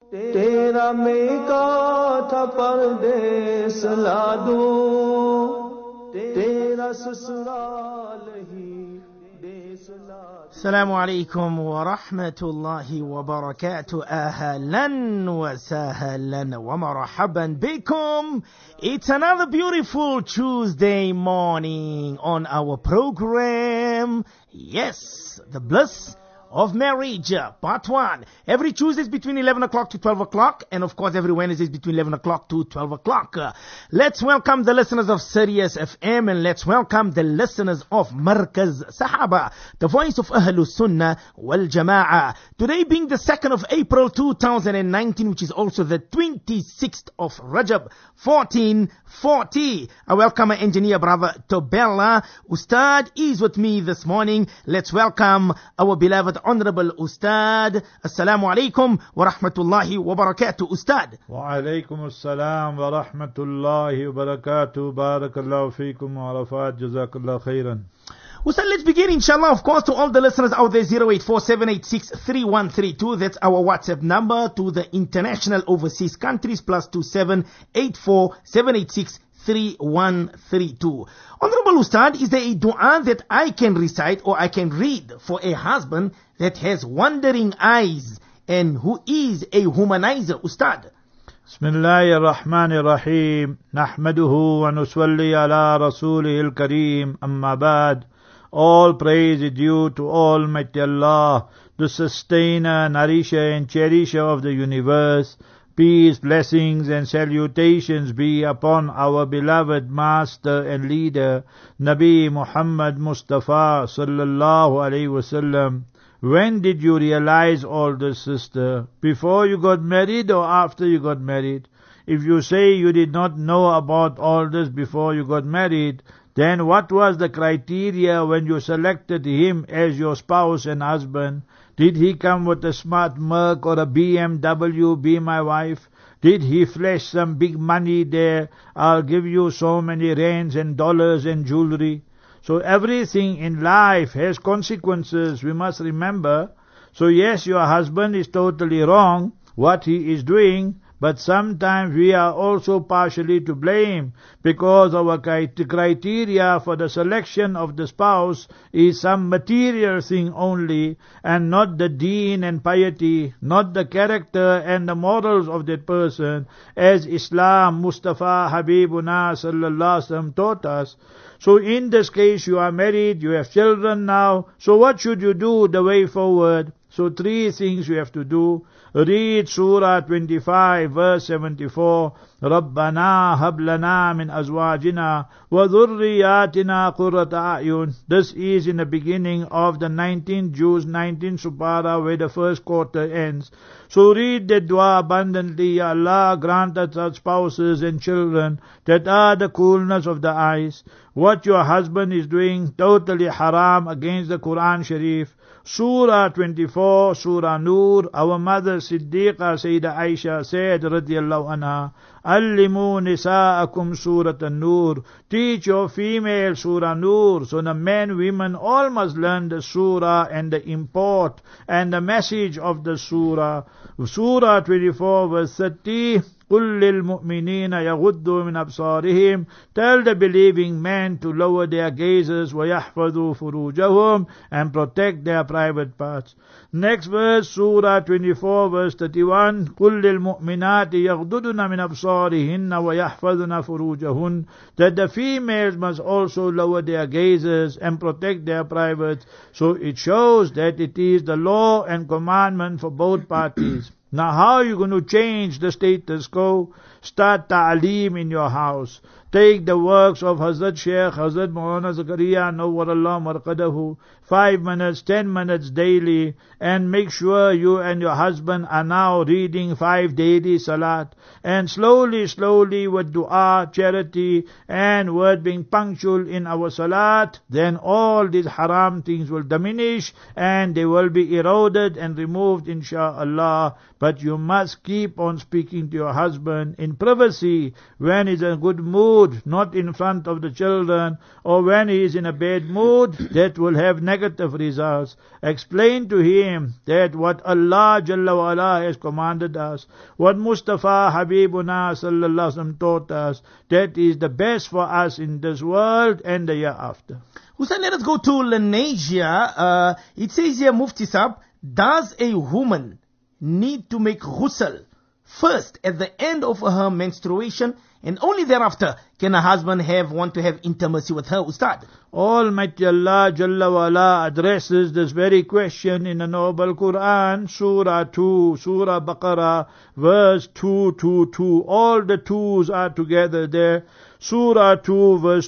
तेरा मेका था परदेस ला दूं, तेरा ससुराल ही देश ला दूं. Assalamu alaikum wa rahmatullahi wa barakatuh. Ahlan wa sahlan wa marhaban bikum. It's another beautiful Tuesday morning on our program. Yes, the bliss of marriage, part 1. Every Tuesday is between 11 o'clock to 12 o'clock. And of course, every Wednesday is between 11 o'clock to 12 o'clock. Let's welcome the listeners of Sirius FM, and let's welcome the listeners of Markaz Sahaba, the voice of Ahlus Sunnah wal Jama'ah. Today being the 2nd of April 2019, which is also the 26th of Rajab 1440. I welcome my engineer brother Tobella. Ustad is with me this morning. Let's welcome our beloved Honorable Ustad. Assalamu alaikum wa rahmatullahi wa barakatuh. Ustad. Wa alaikum assalam wa rahmatullahi wa barakatuh. Barakallahu feekum wa arafat. Jazakallah khairan. Ustad, let's begin, inshallah, of course, to all the listeners out there, 084-786-3132. That's our WhatsApp number. To the international overseas countries, +27 84-786-3132. Honorable Ustad, is there a dua that I can recite or I can read for a husband that has wandering eyes and who is a humanizer, Ustad? Bismillahir Rahmanir Rahim. Nahmaduhu wa nusalli ala rasulihil kareem. Amma ba'd. All praise is due to Almighty Allah, the sustainer, nourisher and cherisher of the universe. Peace, blessings and salutations be upon our beloved master and leader, Nabi Muhammad Mustafa sallallahu alaihi wasallam. When did you realize all this, sister? Before you got married or after you got married? If you say you did not know about all this before you got married, then what was the criteria when you selected him as your spouse and husband? Did he come with a smart Merc or a BMW, be my wife? Did he flash some big money there? I'll give you so many rands and dollars and jewelry. So everything in life has consequences, we must remember. So yes, your husband is totally wrong, what he is doing, but sometimes we are also partially to blame because our criteria for the selection of the spouse is some material thing only and not the deen and piety, not the character and the morals of that person, as Islam, Mustafa Habibuna sallallahu alaihi wasallam taught us. So in this case, you are married, you have children now, so what should you do the way forward? So 3 things you have to do. Read Surah 25 verse 74. رَبَّنَا هَبْ لَنَا مِنْ أَزْوَاجِنَا وَذُرِّيَّاتِنَا قُرَّةَ أَعْيُنٍ. This is in the beginning of the 19th Juz, 19th Supara, where the first quarter ends. So read the dua abundantly. Ya Allah, grant us our spouses and children that are the coolness of the eyes. What your husband is doing, totally haram against the Quran Sharif. Surah 24, Surah Nur, our mother Siddiqa Sayyidah Aisha said, radiyallahu anha, Allimu nisa'akum Surat An-Nur. Teach your female Surah Nur. So the men, women, all must learn the Surah and the import and the message of the Surah. Surah 24 verse 30, قُلْ لِلْمُؤْمِنِينَ يَغُضُّوا مِنْ أَبْصَارِهِمْ. Tell the believing men to lower their gazes, وَيَحْفَظُوا فُرُوجَهُمْ, and protect their private parts. Next verse, Surah 24 verse 31, قُلْ لِلْمُؤْمِنَاتِ يَغْضُضْنَ مِنْ أَبْصَارِهِنَّ وَيَحْفَظْنَ فُرُوجَهُنْ. That the females must also lower their gazes and protect their privates. So it shows that it is the law and commandment for both parties. Now how are you going to change the status quo? Start ta'aleem in your house. Take the works of Hazrat Shaykh, Hazrat Maulana Zakaria, Nawwarallah Marqadahu, 5 minutes, 10 minutes daily, and make sure you and your husband are now reading 5 daily salat. And slowly with dua, charity, and word being punctual in our salat, then all these haram things will diminish and they will be eroded and removed, insha'Allah. But you must keep on speaking to your husband in privacy when he's in a good mood, mood, not in front of the children, or when he is in a bad mood, that will have negative results. Explain to him that what Allah Jalla wa Ala has commanded us, what Mustafa Habibuna Sallallahu Alaihi Wasallam taught us, that is the best for us in this world and the year after. Ustad, let us go to Lenasia. It says here, Mufti Sahib, does a woman need to make ghusl first at the end of her menstruation, and only thereafter can her husband want to have intimacy with her, Ustad? Almighty Allah Jalla wa Ala addresses this very question in the Noble Quran, Surah 2, Surah Baqarah, verse 222. All the twos are together there. Surah 2, verse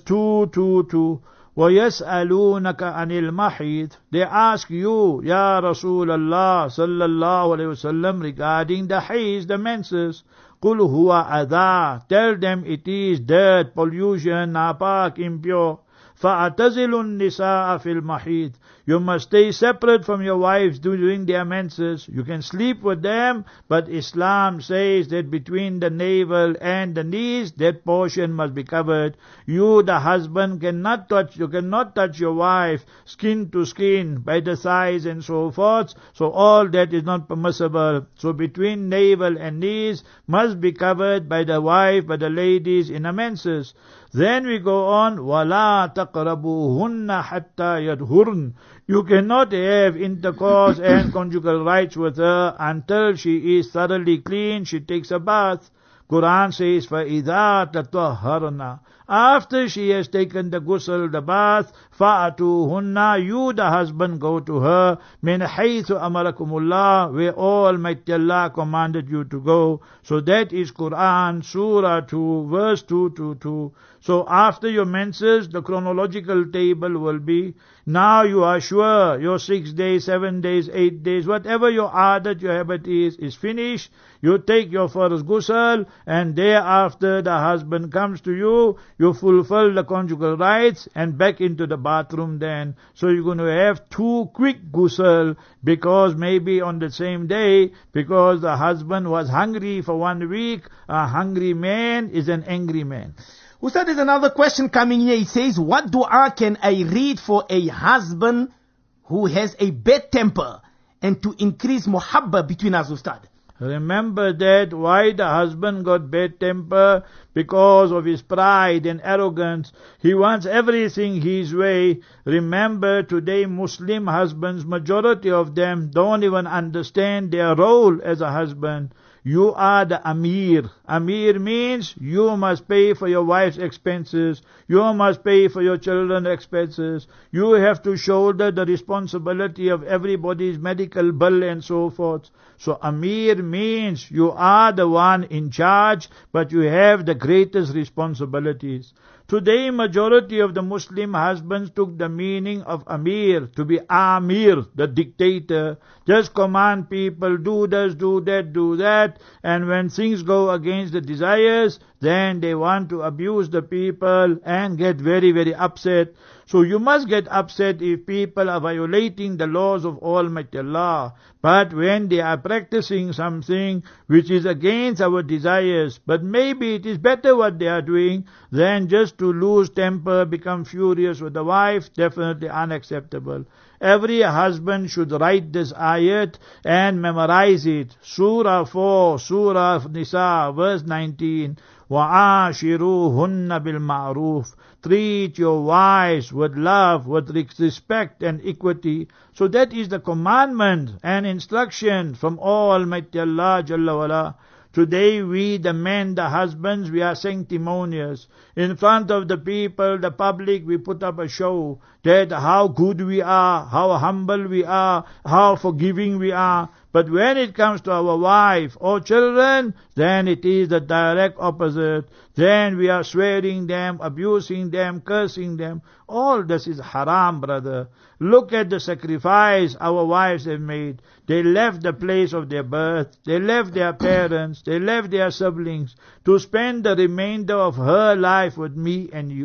222. وَيَسْأَلُونَكَ عَنِ الْمَحِيضِ. They ask you, Ya Rasulullah sallallahu alayhi wasallam, regarding the hays, the menses. قُلْ هُوَ أَذَى. Tell them it is dirt, pollution, napak, impure. فَأَتَزِلُ النِّسَاءَ فِي الْمَحِيضِ. You must stay separate from your wives during their menses. You can sleep with them, but Islam says that between the navel and the knees, that portion must be covered. You, the husband, cannot touch your wife skin to skin by the thighs and so forth. So all that is not permissible. So between navel and knees must be covered by the wife, by the ladies in the menses. Then we go on, وَلَا تَقْرَبُوهُنَّ حَتَّى يَدْهُرْنَ. You cannot have intercourse and conjugal rights with her until she is thoroughly clean, she takes a bath. Quran says, فَإِذَا تَطَهَّرْنَا. After she has taken the ghusl, the bath, فَأَتُوهُنَّ. You, the husband, go to her, مِنْ حَيْثُ أَمَرَكُمُ اللَّهُ, where Almighty Allah commanded you to go. So that is Quran, Surah 2, verse 222. So after your menses, the chronological table will be, now you are sure your 6 days, 7 days, 8 days, whatever your adat, your habit is finished. You take your first ghusl, and thereafter the husband comes to you, you fulfill the conjugal rights, and back into the bathroom then. So you're going to have 2 quick ghusl, because maybe on the same day, because the husband was hungry for 1 week, a hungry man is an angry man. Ustad, there's another question coming here. It says, what dua can I read for a husband who has a bad temper and to increase muhabba between us, Ustad? Remember that why the husband got bad temper? Because of his pride and arrogance. He wants everything his way. Remember, today Muslim husbands, majority of them don't even understand their role as a husband. You are the Amir. Amir means you must pay for your wife's expenses. You must pay for your children's expenses. You have to shoulder the responsibility of everybody's medical bill and so forth. So Amir means you are the one in charge, but you have the greatest responsibilities. Today, majority of the Muslim husbands took the meaning of Amir to be Amir, the dictator. Just command people, do this, do that, do that. And when things go against the desires, then they want to abuse the people and get very, very upset. So you must get upset if people are violating the laws of Almighty Allah. But when they are practicing something which is against our desires, but maybe it is better what they are doing than just to lose temper, become furious with the wife, definitely unacceptable. Every husband should write this ayat and memorize it. Surah 4, Surah Nisa, verse 19. وَعَاشِرُوهُنَّ بِالْمَعْرُوفِ. Treat your wives with love, with respect and equity. So that is the commandment and instruction from Almighty Allah Jalla wa'ala. Today we, the men, the husbands, we are sanctimonious. In front of the people, the public, we put up a show that how good we are, how humble we are, how forgiving we are. But when it comes to our wife or children, then it is the direct opposite. Then we are swearing them, abusing them, cursing them. All this is haram, brother. Look at the sacrifice our wives have made. They left the place of their birth. They left their parents. They left their siblings to spend the remainder of her life with me and you.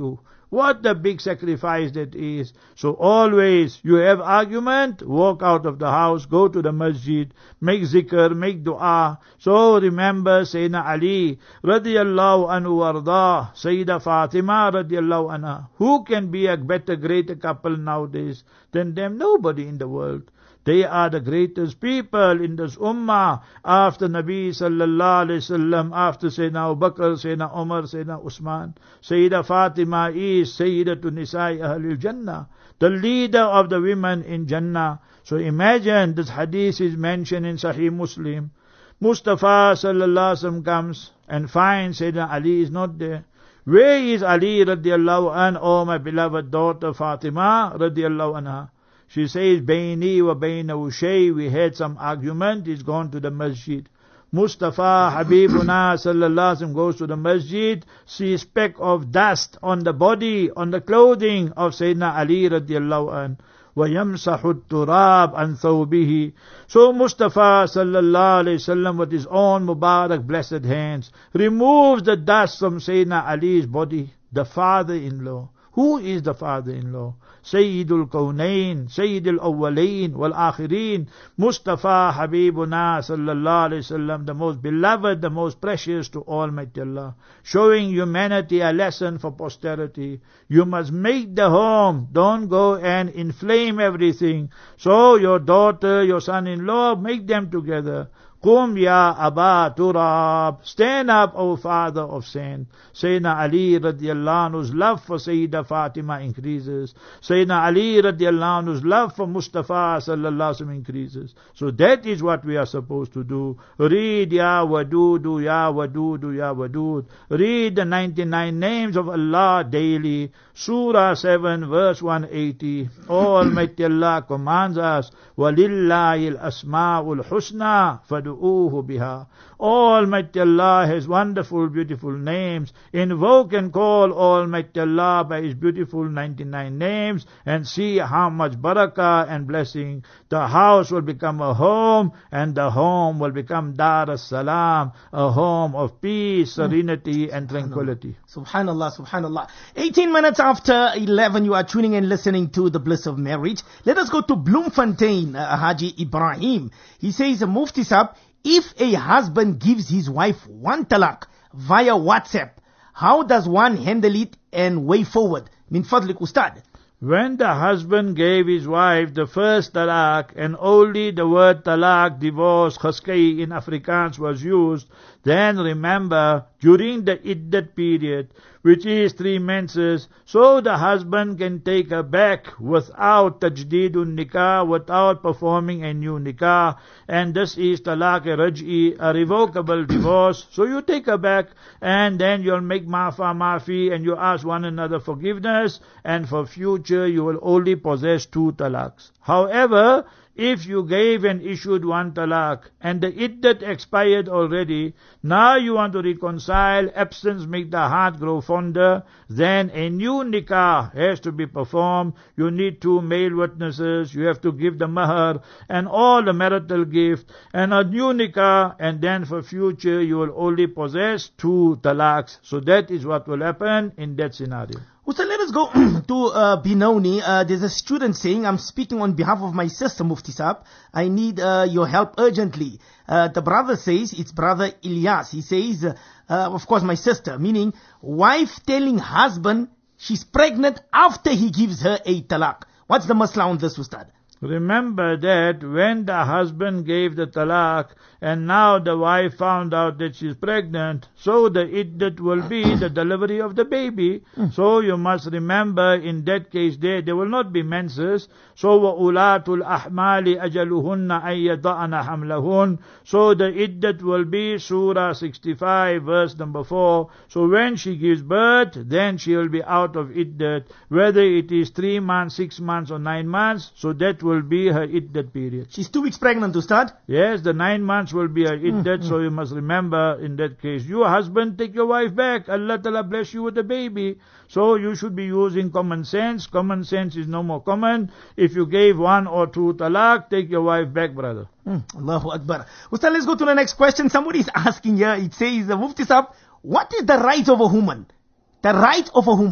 What a big sacrifice that is. So always you have argument, walk out of the house, go to the masjid, make zikr, make dua. So remember Sayyidina Ali radiyallahu anhu warda, Sayyida Fatima radiyallahu anha. Who can be a better, greater couple nowadays than them? Nobody in the world. They are the greatest people in this ummah after Nabi sallallahu alayhi wasallam, after Sayyidina Abu Bakr, Sayyidina Umar, Sayyidina Usman. Sayyida Fatima is Sayyidatun Nisa'i Ahlul Jannah, the leader of the women in Jannah. So imagine this hadith is mentioned in Sahih Muslim. Mustafa sallallahu alayhi wasallam comes and finds Sayyidina Ali is not there. Where is Ali radiallahu anhu, oh my beloved daughter Fatima radiallahu anha? She says, Baini wa bainahu shay, we had some argument, he's gone to the masjid. Mustafa Habibuna sallallahu alaihi wasallam goes to the masjid, sees speck of dust on the body, on the clothing of Sayyidina Ali radiallahu anhu. وَيَمْسَحُ التُّرَابَ عَنْ ثَوْبِهِ. So Mustafa sallallahu alayhi wasallam with his own Mubarak blessed hands removes the dust from Sayyidina Ali's body. The father-in-law. Who is the father-in-law? Sayyidul Kawnain, Sayyidul Awwalain wal Akhirin, Mustafa Habibuna sallallahu alayhi wasallam, the most beloved, the most precious to Almighty Allah, showing humanity a lesson for posterity. You must make the home, don't go and inflame everything. So your daughter, your son-in-law, make them together. Qum ya Aba Turab, stand up, O father of sand. Sayyidina Ali radiallahu anhu's love for Sayyida Fatima increases. Sayyidina Ali radiallahu anhu's love for Mustafa sallallahu alaihi wasallam increases. So that is what we are supposed to do. Read Ya Wadudu, Ya Wadudu, Ya Wadud. Read the 99 names of Allah daily. Surah 7 verse 180. Almighty Allah commands us, وَلِلَّهِ الْأَسْمَاءُ الْحُسْنَى فَدُعُوهُ بِهَا. Almighty Allah has wonderful, beautiful names. Invoke and call Almighty Allah by His beautiful 99 names and see how much barakah and blessing. The house will become a home and the home will become Dar as-Salam, a home of peace, serenity and tranquility. Subhanallah, subhanallah. 18 minutes after 11, you are tuning and listening to The Bliss of Marriage. Let us go to Bloemfontein, Haji Ibrahim. He says, Mufti Sahib, if a husband gives his wife one talaq via WhatsApp, how does one handle it and way forward? Min fadlik Ustad. When the husband gave his wife the first talaq and only the word talaq, divorce, khaskai in Afrikaans was used, then remember, during the iddat period, which is 3 menses, so the husband can take her back without tajdeedun nikah, without performing a new nikah, and this is talaq-e-raj'i, a revocable divorce. So you take her back, and then you'll make mafi, and you ask one another forgiveness, and for future you will only possess 2 talaqs. However, if you gave and issued 1 talaq and the iddat expired already, now you want to reconcile, absence make the heart grow fonder, then a new nikah has to be performed. You need 2 male witnesses, you have to give the mahar and all the marital gift and a new nikah, and then for future you will only possess 2 talaqs. So that is what will happen in that scenario. So let us go to Benoni. There's a student saying, I'm speaking on behalf of my sister, Mufti Sahib. I need your help urgently. The brother says, it's brother Ilyas. He says, of course my sister, meaning wife telling husband she's pregnant after he gives her a talaq. What's the masla on this, Ustad? Remember that when the husband gave the talaq and now the wife found out that she's pregnant, so the iddat will be the delivery of the baby. So you must remember in that case there will not be menses. So وَأُولَاتُ الْأَحْمَالِ أَجَلُهُنَّ أَن يَضَعْنَ حَمْلَهُنَّ. So the iddat will be Surah 65 verse number 4. So when she gives birth, then she will be out of iddat, whether it is 3 months, 6 months or 9 months. So that will be her iddat period. She's 2 weeks pregnant, Ustad? Yes, the 9 months will be her iddat, so you must remember in that case. Your husband, take your wife back. Allah Ta'ala bless you with a baby. So you should be using common sense. Common sense is no more common. If you gave 1 or 2 talaq, take your wife back, brother. Allahu Akbar. Ustad, let's go to the next question. Somebody is asking here, it says, Mufti Sahib, what is the right of a woman? The right of a woman.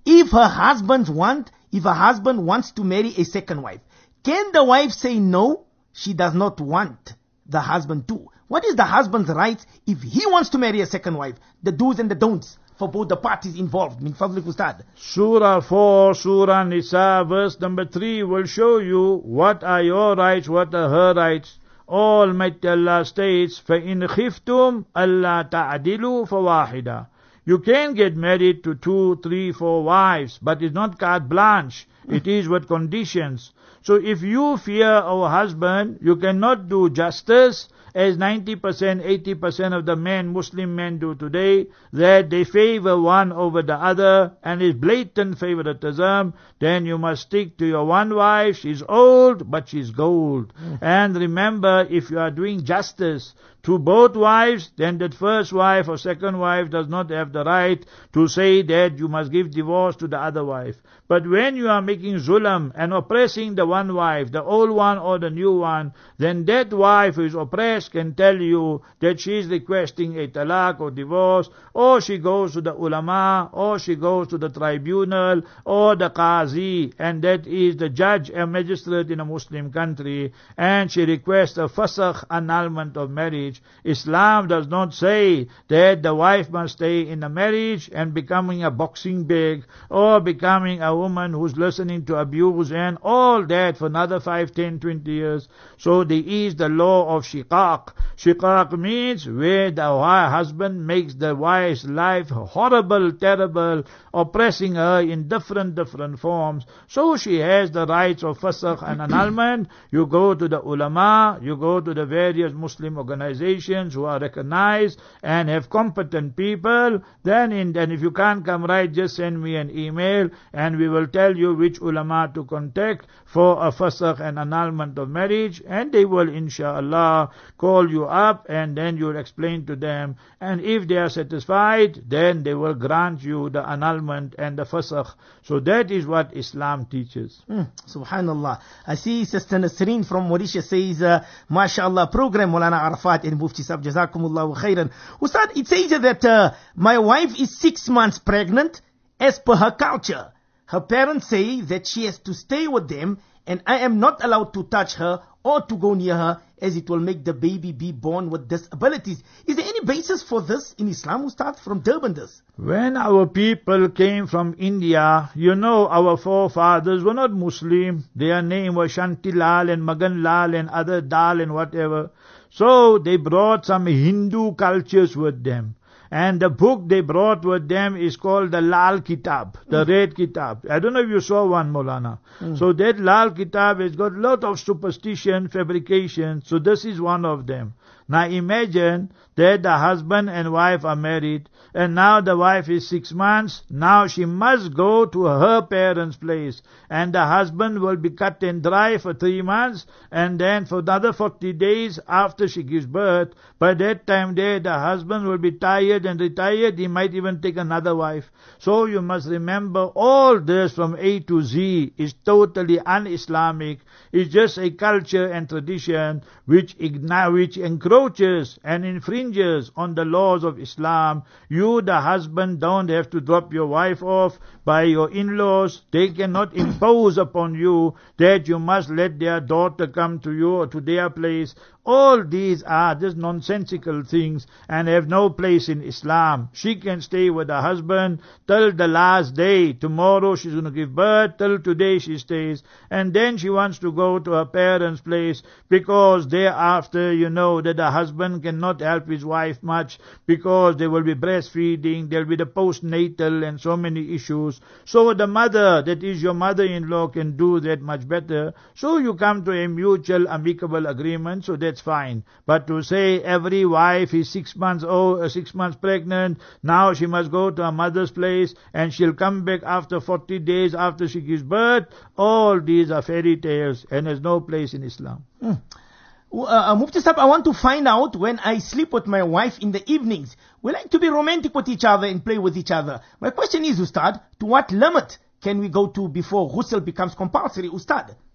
If her husband wants to marry a second wife, can the wife say no? She does not want the husband to. What is the husband's right if he wants to marry a second wife? The do's and the don'ts for both the parties involved. Min fadlik Ustad. Surah 4, Surah Nisa, verse number 3 will show you what are your rights, what are her rights. Almighty Allah states, فَإِنْ خِفْتُمْ أَلَّا تَعْدِلُوا فَوَاحِدًا. You can get married to 2, 3, 4 wives, but it's not carte blanche. It is with conditions. So if you fear our husband, you cannot do justice as 90%, 80% of the men, Muslim men do today, that they favor one over the other and is blatant favoritism. Then you must stick to your one wife. She's old, but she's gold. And remember, if you are doing justice to both wives, then that first wife or second wife does not have the right to say that you must give divorce to the other wife. But when you are making zulam and oppressing the one wife, the old one or the new one, then that wife who is oppressed can tell you that she is requesting a talaq or divorce, or she goes to the ulama, or she goes to the tribunal, or the qazi, and that is the judge and magistrate in a Muslim country, and she requests a fasakh, annulment of marriage. Islam does not say that the wife must stay in a marriage and becoming a boxing bag, or becoming a woman who's listening to abuse and all that for another 5, 10, 20 years. So there is the law of shiqaq. Shiqaq means where the husband makes the wife's life horrible, terrible, oppressing her in different forms. So she has the rights of fasakh and annulment. You go to the ulama, you go to the various Muslim organizations who are recognized and have competent people. Then if you can't come right, just send me an email and we will tell you which ulama to contact for a fasakh and annulment of marriage, and they will inshallah call you up and then you will explain to them, and if they are satisfied, then they will grant you the annulment and the fasakh. So that is what Islam teaches. Subhanallah. I see Sister Nasreen from Mauritius says, MashaAllah, program Maulana Arafat and Mufti Sahib, Jazakumullahu khairan. Ustad, it says that my wife is 6 months pregnant as per her culture. Her parents say that she has to stay with them and I am not allowed to touch her or to go near her as it will make the baby be born with disabilities. Is there any basis for this in Islam, Ustad, from Durban this? When our people came from India, our forefathers were not Muslim. Their name was Shantilal and Maganlal and other Dal and whatever. So they brought some Hindu cultures with them. And the book they brought with them is called the Lal Kitab, the Red Kitab. I don't know if you saw one, Maulana. So that Lal Kitab has got a lot of superstition, fabrication. So this is one of them. Now imagine that the husband and wife are married, and now the wife is 6 months. Now she must go to her parents' place, and the husband will be cut and dry for 3 months, and then for another 40 days after she gives birth. By that time there, the husband will be tired and retired. He might even take another wife. So you must remember, all this from A to Z is totally un-Islamic. It's just a culture and tradition which encroaches and infringes on the laws of Islam. You, the husband, don't have to drop your wife off by your in-laws. They cannot impose upon you that you must let their daughter come to you or to their place. All these are just nonsensical things and have no place in Islam. She can stay with her husband till the last day. Tomorrow she's going to give birth, till today she stays. And then she wants to go to her parents' place because thereafter, that the husband cannot help his wife much because they will be breastfeeding, there will be the postnatal and so many issues. So the mother, that is your mother-in-law, can do that much better. So you come to a mutual amicable agreement, so that's fine. But to say every wife is 6 months old, 6 months pregnant, now she must go to her mother's place and she'll come back after 40 days after she gives birth, all these are fairy tales and there's no place in Islam. Mufti Sahib, I want to find out when I sleep with my wife in the evenings. We like to be romantic with each other and play with each other. My question is, Ustad, to what limit can we go to before ghusl becomes compulsory, Ustad?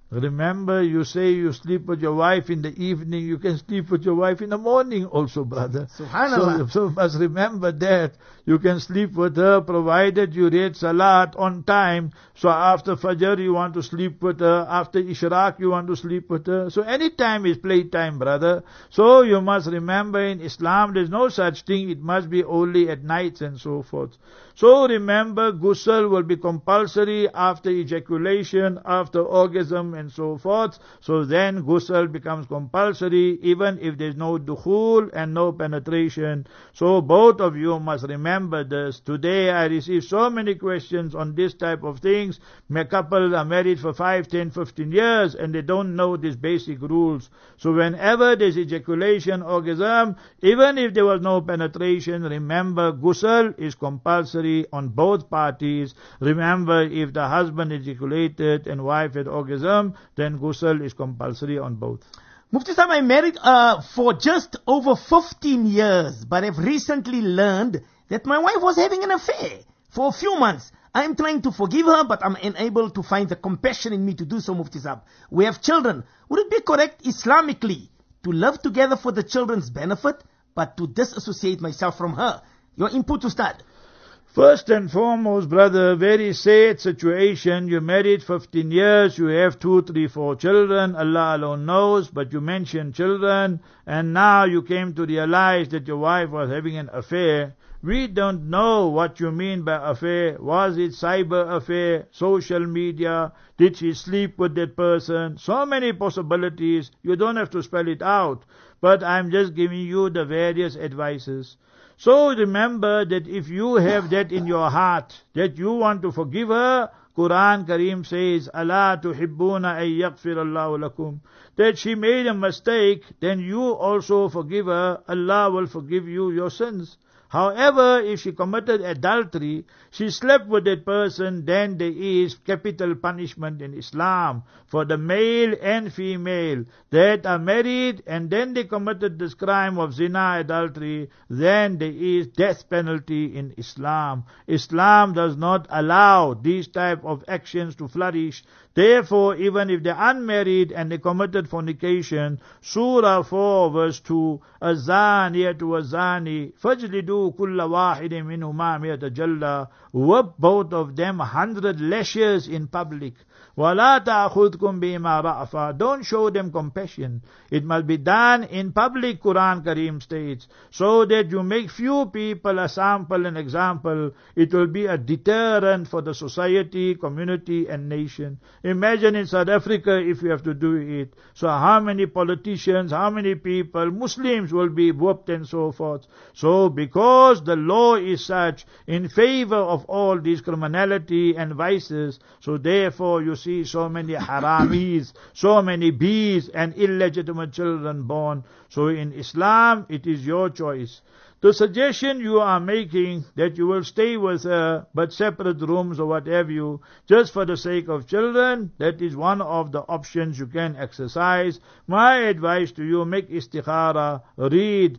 Remember, you say you sleep with your wife in the evening, you can sleep with your wife in the morning also, brother. Subhanallah. So must remember that. You can sleep with her provided you read Salat on time. So after Fajr you want to sleep with her, after Ishraq you want to sleep with her. So any time is playtime, brother. So you must remember, in Islam there's no such thing, it must be only at nights and so forth. So remember, ghusl will be compulsory after ejaculation, after orgasm and so forth. So then ghusl becomes compulsory even if there's no dukhul and no penetration. So both of you must remember this. Today I receive so many questions on this type of things. My couples are married for 5, 10, 15 years and they don't know these basic rules. So whenever there's ejaculation, orgasm, even if there was no penetration, remember ghusl is compulsory on both parties. Remember, if the husband ejaculated and wife had orgasm, then ghusl is compulsory on both. Mufti Sahib, I married for just over 15 years, but I've recently learned that my wife was having an affair for a few months. I'm trying to forgive her, but I'm unable to find the compassion in me to do so, Mufti Sahib. We have children. Would it be correct Islamically to live together for the children's benefit, but to disassociate myself from her? Your input to start. First and foremost, brother, very sad situation. You married 15 years, you have 2, 3, 4 children. Allah alone knows, but you mentioned children, and now you came to realize that your wife was having an affair. We don't know what you mean by affair. Was it cyber affair, social media? Did she sleep with that person? So many possibilities. You don't have to spell it out, but I'm just giving you the various advices. So remember that if you have that in your heart, that you want to forgive her, Quran Kareem says, Allah tuhibbuna ay yaghfir Allahu lakum. That she made a mistake, then you also forgive her, Allah will forgive you your sins. However, if she committed adultery, she slept with that person, then there is capital punishment in Islam for the male and female that are married and then they committed this crime of zina, adultery, then there is death penalty in Islam. Islam does not allow these type of actions to flourish. Therefore, even if they're unmarried and they committed fornication, Surah 4 verse 2, Azaniyatu wazani, fajlidu kulla wahidin minhuma mi'ata jalla, whip both of them 100 lashes in public. وَلَا تَأْخُذْكُمْ بِمَا رَأْفَى. Don't show them compassion. It must be done in public, Quran Kareem states, so that you make few people a sample and example. It will be a deterrent for the society, community and nation. Imagine in South Africa if you have to do it. So how many politicians, how many people, Muslims will be whooped and so forth. So because the law is such in favor of all these criminality and vices, so therefore you see so many haramis, so many bees and illegitimate children born. So in Islam, it is your choice. The suggestion you are making that you will stay with her, but separate rooms or what have you, just for the sake of children, that is one of the options you can exercise. My advice to you, make istikhara, read,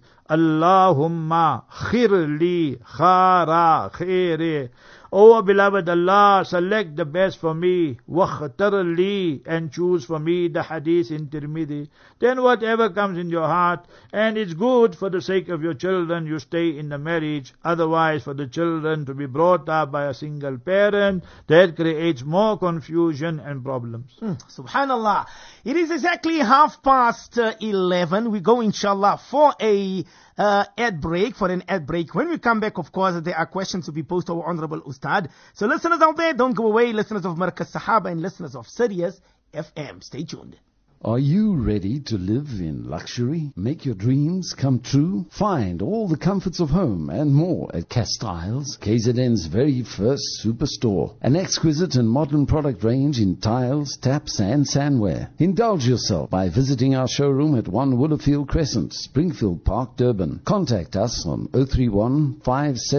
Allahumma khirli khara khairi. Oh beloved Allah, select the best for me, wakhtar li, and choose for me the hadith in Tirmidhi. Then whatever comes in your heart, and it's good for the sake of your children, you stay in the marriage. Otherwise, for the children to be brought up by a single parent, that creates more confusion and problems. Subhanallah. It is exactly 11:30. We go inshallah for an ad break. When we come back, of course, there are questions to be posed to our Honorable Ustad. So listeners out there, don't go away. Listeners of Markaz Sahaba and listeners of Sirius FM, stay tuned. Are you ready to live in luxury? Make your dreams come true? Find all the comforts of home and more at Castiles, KZN's very first superstore. An exquisite and modern product range in tiles, taps and sandware. Indulge yourself by visiting our showroom at 1 Woodfield Crescent, Springfield Park, Durban. Contact us on 031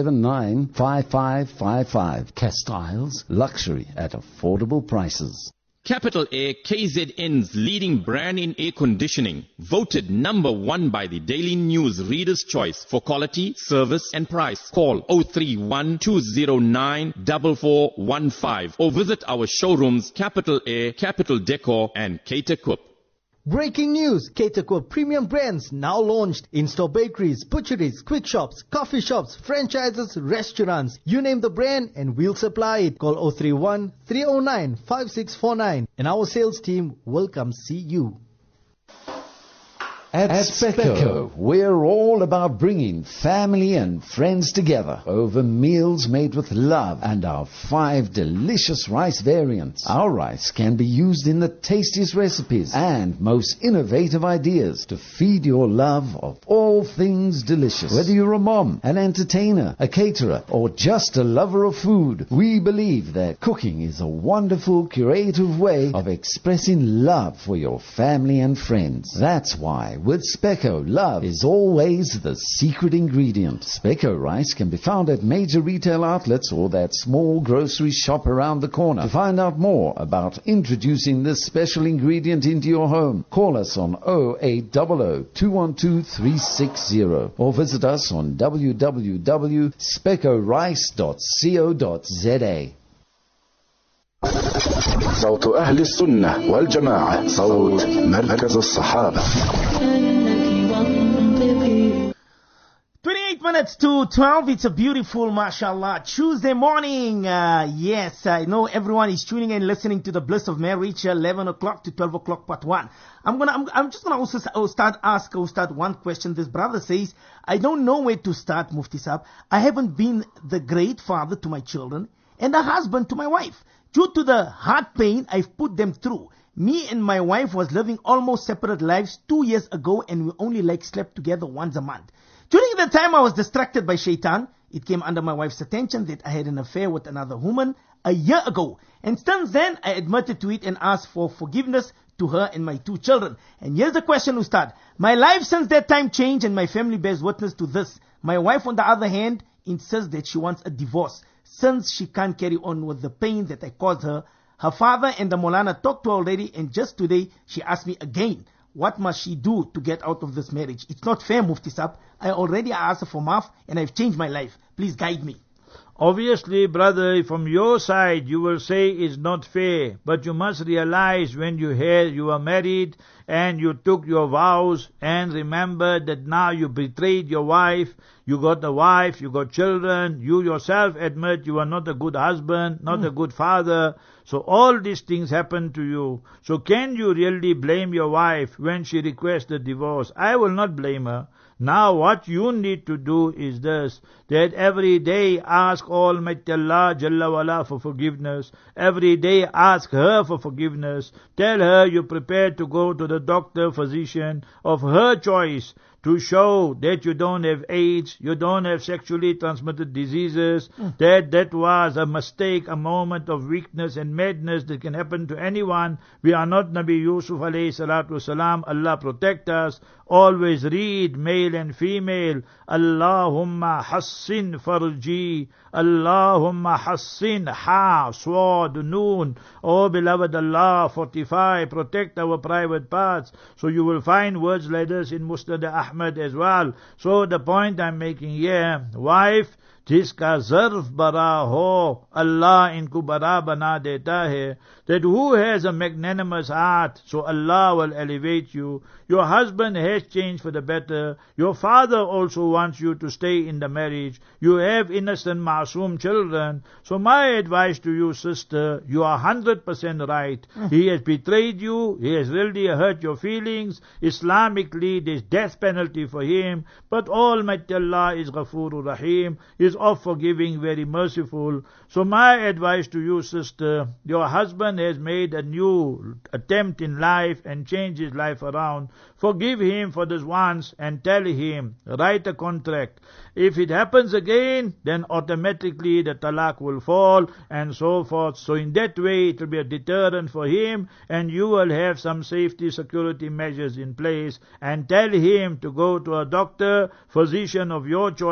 579 5555. Castiles, luxury at affordable prices. Capital Air, KZN's leading brand in air conditioning. Voted number 1 by the Daily News Reader's Choice for quality, service and price. Call 031-209-4415 or visit our showrooms Capital Air, Capital Decor and Caterquip. Breaking news, Caterquip premium brands now launched. In-store bakeries, butcheries, quick shops, coffee shops, franchises, restaurants. You name the brand and we'll supply it. Call 031-309-5649 and our sales team will come see you. At Speco, we're all about bringing family and friends together over meals made with love and our 5 delicious rice variants. Our rice can be used in the tastiest recipes and most innovative ideas to feed your love of all things delicious. Whether you're a mom, an entertainer, a caterer, or just a lover of food, we believe that cooking is a wonderful, creative way of expressing love for your family and friends. That's why with Speco, love is always the secret ingredient. Speco rice can be found at major retail outlets or that small grocery shop around the corner. To find out more about introducing this special ingredient into your home, call us on 0800-212-360 or visit us on www.specorice.co.za. صوت أهل السنة والجماعة صوت مركز الصحابة 28 minutes to 12. It's a beautiful, mashallah, Tuesday morning. Yes, I know everyone is tuning in, listening to the Bliss of Marriage, 11 o'clock to 12 o'clock, part 1. I'm just gonna also start one question. This brother says, I don't know where to start, Mufti Saab. I haven't been the great father to my children and a husband to my wife. Due to the heart pain I've put them through. Me and my wife was living almost separate lives 2 years ago and we only slept together once a month. During the time I was distracted by shaitan, it came under my wife's attention that I had an affair with another woman a year ago. And since then I admitted to it and asked for forgiveness to her and my 2 children. And here's the question, Ustad. My life since that time changed and my family bears witness to this. My wife on the other hand insists that she wants a divorce, since she can't carry on with the pain that I caused her. Her father and the Molana talked to her already, and just today she asked me again, what must she do to get out of this marriage? It's not fair, Mufti Saab. I already asked her for maaf and I've changed my life. Please guide me. Obviously, brother, from your side, you will say it's not fair. But you must realize when you were married and you took your vows and remember that now you betrayed your wife, you got a wife, you got children, you yourself admit you are not a good husband, not a good father. So all these things happen to you. So can you really blame your wife when she requests a divorce? I will not blame her. Now what you need to do is this, that every day ask Almighty Allah Jalla wala for forgiveness. Every day ask her for forgiveness. Tell her you're prepared to go to the doctor, physician of her choice to show that you don't have AIDS, you don't have sexually transmitted diseases, that was a mistake, a moment of weakness and madness that can happen to anyone. We are not Nabi Yusuf alayhi salatu wasalam. Allah protect us. Always read, male and female, Allahumma hassin farji, Allahumma hassin ha, swad, noon. Oh beloved Allah, 45, protect our private parts. So you will find words like this in Musnad Ahmad as well. So the point I'm making here, wife, जिसका ज़र्फ बरा हो Allah इनको बरा बना देता है, that who has a magnanimous heart, so Allah will elevate you. Your husband has changed for the better. Your father also wants you to stay in the marriage. You have innocent masoom children. So my advice to you, sister, you are 100% right. He has betrayed you. He has really hurt your feelings. Islamically, there's death penalty for him. But Almighty Allah is Ghafoorur Rahim, is of forgiving, very merciful. So my advice to you, sister, your husband has made a new attempt in life and changed his life around. Forgive him for this once and tell him, write a contract. If it happens again, then automatically the talaq will fall and so forth. So in that way it will be a deterrent for him and you will have some safety security measures in place, and tell him to go to a doctor, physician of your choice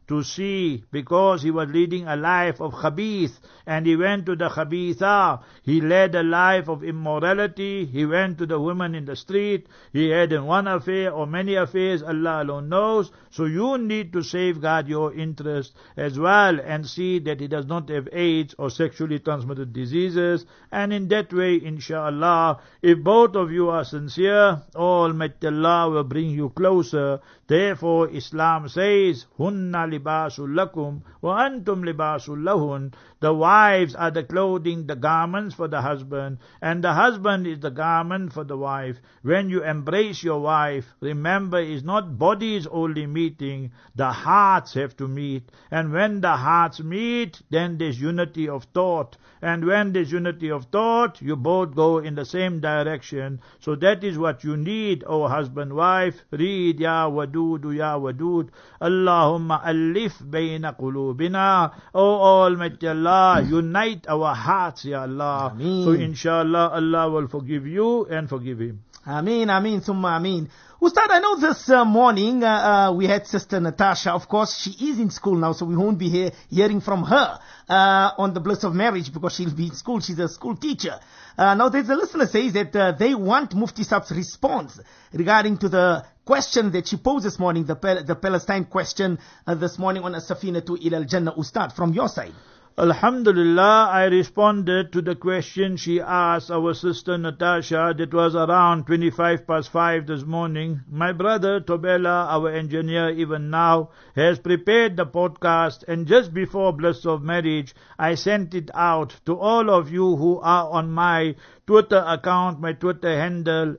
to see, because he was leading a life of khabith, and he went to the khabitha. He led a life of immorality. He went to the women in the street. He had one affair or many affairs, Allah alone knows. So you need to safeguard your interest as well and see that he does not have AIDS or sexually transmitted diseases. And in that way, inshallah, if both of you are sincere, Almighty Allah will bring you closer. Therefore, Islam says, Hunna libasul lakum wa antum libasul lahun. The wives are the clothing, the garments for the husband, and the husband is the garment for the wife. When you embrace your wife, remember, it's not bodies only meeting, the hearts have to meet. And when the hearts meet, then there's unity of thought. And when there's unity of thought, you both go in the same direction. So that is what you need, O husband, wife. Read, Ya Wadud, Ya Wadud. Allahumma alif bayna qulubina. O Almighty Allah, unite our hearts, Ya Allah. Ameen. So inshallah, Allah will forgive you and forgive him. Ameen, Ameen, Thumma Ameen. Ustad, I know this morning we had Sister Natasha. Of course, she is in school now, so we won't be hearing from her on the bliss of marriage because she'll be in school. She's a school teacher. Now, there's a listener says that they want Mufti Saab's response regarding to the question that she posed this morning, the Palestine question this morning on As-Safinatu ila al-Jannah. Ustad, from your side. Alhamdulillah, I responded to the question she asked our sister Natasha. That was around 5:25 this morning. My brother Tobela, our engineer, even now, has prepared the podcast, and just before Bliss of Marriage, I sent it out to all of you who are on my Twitter account, my Twitter handle,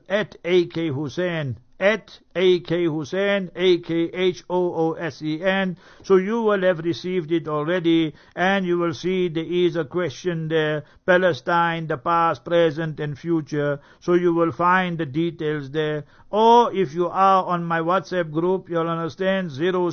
@AK Hussein, @AK Hussein, AKHOOSEN. So you will have received it already, and you will see there is a question there, Palestine, the past, present and future. So you will find the details there. Or if you are on my WhatsApp group, you'll understand,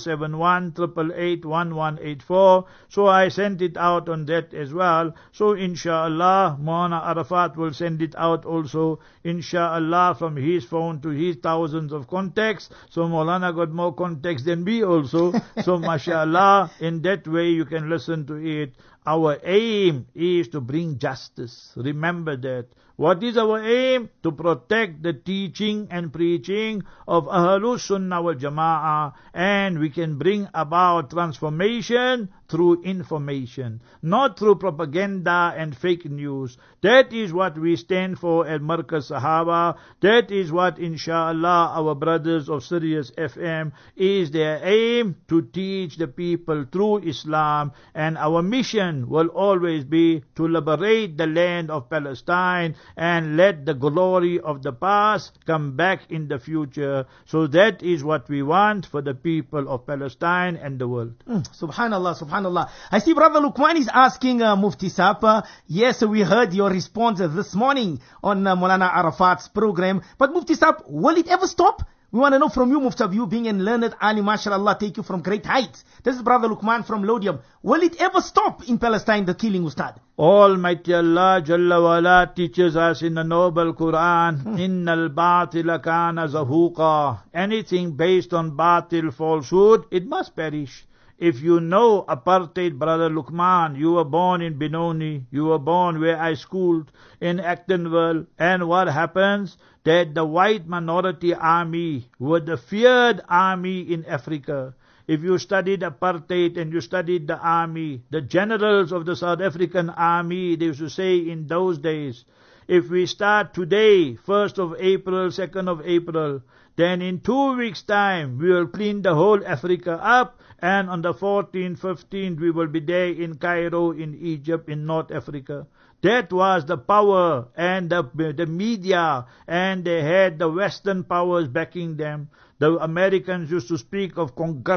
071-888-1184. So I sent it out on that as well. So inshallah, Maulana Arafat will send it out also, inshallah, from his phone to his thousands of contacts. So Maulana got more contacts than me also. So mashallah, in that way you can listen to it. Our aim is to bring justice. Remember that. What is our aim? To protect the teaching and preaching of Ahlus Sunnah wal Jama'ah, and we can bring about transformation through information, not through propaganda and fake news. That is what we stand for at Markaz Sahaba. That is what, inshallah, our brothers of Sirius FM is their aim, to teach the people through Islam. And our mission will always be to liberate the land of Palestine and let the glory of the past come back in the future. So that is what we want for the people of Palestine and the world. Subhanallah, Subhanallah. I see Brother Luqman is asking Mufti Saab. Yes, we heard your response this morning on Maulana Arafat's program. But Mufti Saab, will it ever stop? We want to know from you, Mufti Saab, you being a learned alim, mashallah, take you from great heights. This is Brother Luqman from Lodium. Will it ever stop in Palestine, the killing, Ustad? Almighty Allah Jalla wa'ala teaches us in the noble Quran, Innal batila kana zahuqa. Anything based on batil, falsehood, it must perish. If you know apartheid, Brother Luqman, you were born in Benoni, you were born where I schooled, in Actonville, and what happens? That the white minority army were the feared army in Africa. If you studied apartheid and you studied the army, the generals of the South African army, they used to say in those days, if we start today, 1st of April, 2nd of April, then in 2 weeks' time, we will clean the whole Africa up, and on the 14th, 15th, we will be there in Cairo, in Egypt, in North Africa. That was the power and the media, and they had the Western powers backing them. The Americans used to speak of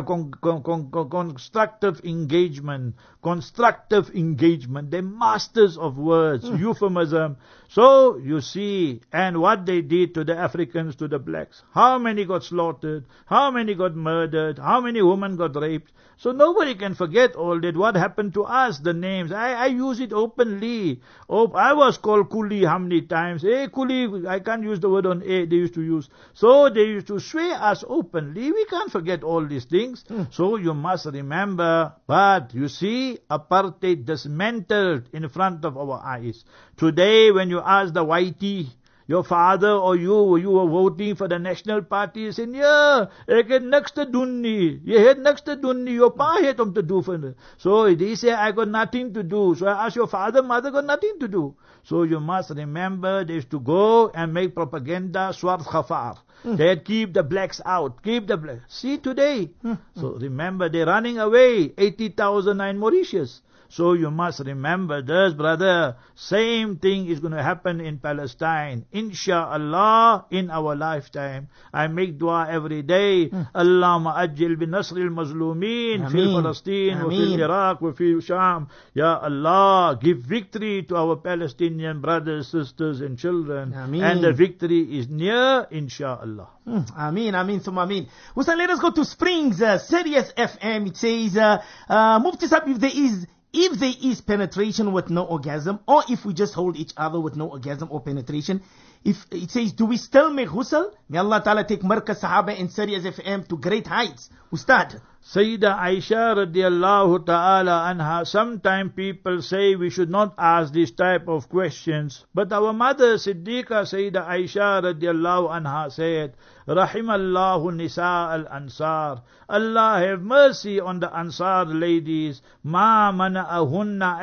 constructive engagement. Constructive engagement. They're masters of words, euphemism. So, you see, and what they did to the Africans, to the blacks. How many got slaughtered? How many got murdered? How many women got raped? So nobody can forget all that. What happened to us, the names. I use it openly. Oh, I was called Kuli how many times? Hey, Kuli, I can't use the word on A, they used to use. So they used to swear us us openly. We can't forget all these things. So you must remember. But you see, apartheid dismantled in front of our eyes. Today, when you ask the whitey, your father or you were voting for the National Party, you said, yeah, ek het niks te doen nie. You had niks te doen nie. Your pa had om te do for it. So they say, I got nothing to do. So I ask your father, mother got nothing to do. So you must remember, they used to go and make propaganda, swart khafar. They'd keep the blacks out, keep the blacks. See today. So remember, they're running away. 80,000 in Mauritius. So you must remember this, brother. Same thing is going to happen in Palestine. Insha'Allah, in our lifetime. I make dua every day. Allahumma ajil bin nasr al-mazlumin fi Palestine wa fi Iraq wa fi Sham. Ya Allah, give victory to our Palestinian brothers, sisters and children. And the victory is near, insha'Allah. Ameen, ameen, thumma ameen. Ustaz, let us go to Springs, Sirius FM. It says, Mufti Sahib, if there is penetration with no orgasm, or if we just hold each other with no orgasm or penetration, if it says, do we still make ghusl? May Allah Ta'ala take Markaz Sahaba and Sirius FM to great heights. Ustad. Sayyida Aisha radiallahu ta'ala anha, sometimes people say we should not ask this type of questions. But our mother Siddiqa Sayyida Aisha radiallahu anha said, Rahimallahu nisa al-ansar. Allah have mercy on the Ansar ladies. Ma mana'ahunna